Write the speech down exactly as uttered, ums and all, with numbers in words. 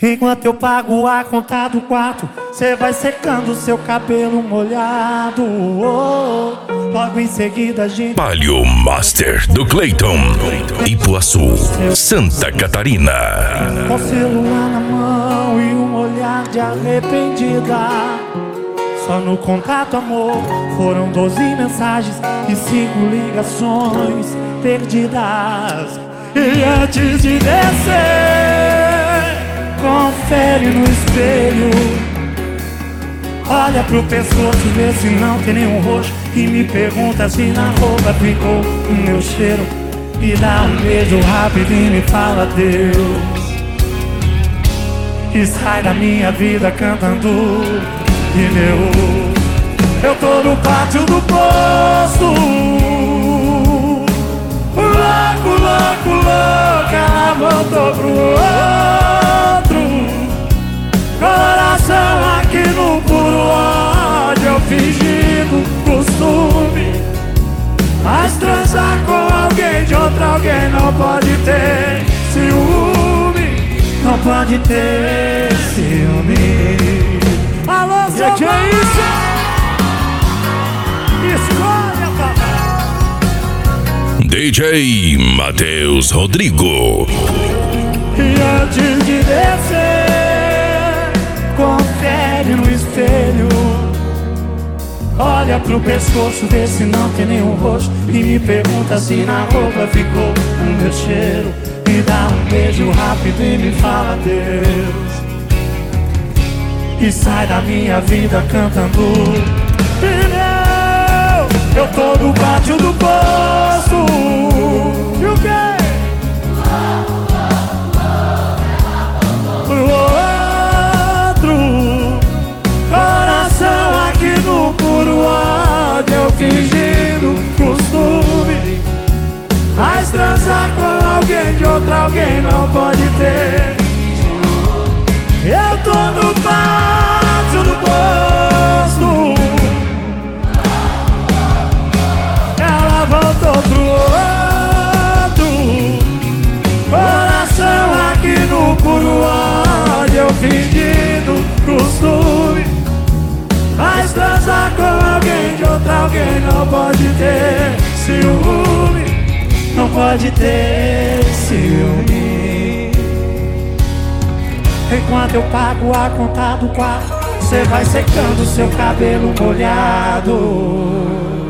Enquanto eu pago a conta do quarto, cê vai secando seu cabelo molhado. Oh, logo em seguida a gente... Palio Master do Clayton, Ipuaçu, Santa Catarina. Com celular na mão e um olhar de arrependida. Só no contato, amor, foram doze mensagens e cinco ligações perdidas. E antes de descer, confere no espelho. Olha pro pescoço, vê se não tem nenhum roxo. E me pergunta se na roupa ficou o meu cheiro. Me dá um beijo rápido e me fala Deus. E sai da minha vida cantando pneu. Eu tô no pátio do posto, louco, louco, louco. Ela voltou pro outro. Coração aqui no puro ódio, eu fingindo costume. Mas transar com alguém de outro alguém não pode ter ciúme. Não pode ter ciúme. Alô, seu que é isso? Escolha, papai. D J Matheus Rodrigo. E antes de descer, confere no espelho. Olha pro pescoço, vê se não tem nenhum roxo. E me pergunta se na roupa ficou o meu cheiro. Me dá um beijo rápido e me fala Deus. E sai da minha vida cantando pneu. Eu tô no pátio do posto. E o quê? Pro outro. Coração aqui no puro ódio, eu fingindo costume. Mas transar com alguém de outro alguém não pode ter. Eu tô no pátio do posto. Ela voltou pro outro. Coração aqui no puro ódio, eu fingindo costume. Mas transar com alguém de outro alguém não pode ter ciúme. Não pode ter ciúme. Enquanto eu pago a conta do quarto, cê vai secando seu cabelo molhado.